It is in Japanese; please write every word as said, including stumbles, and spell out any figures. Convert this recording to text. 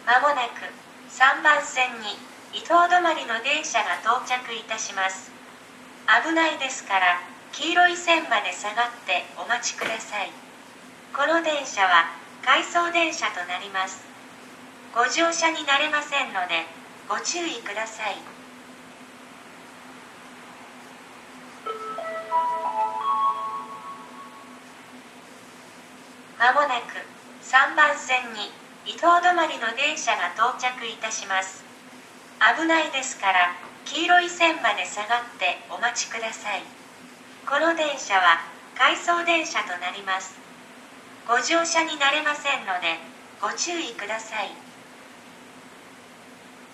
まもなくさんばん線に伊東止まりの電車が到着いたします。危ないですから黄色い線まで下がってお待ちください。この電車は回送電車となります。ご乗車になれませんのでご注意ください。まもなくさんばん線に伊東止まりの電車が到着いたします。危ないですから黄色い線まで下がってお待ちください。この電車は回送電車となります。ご乗車になれませんのでご注意ください。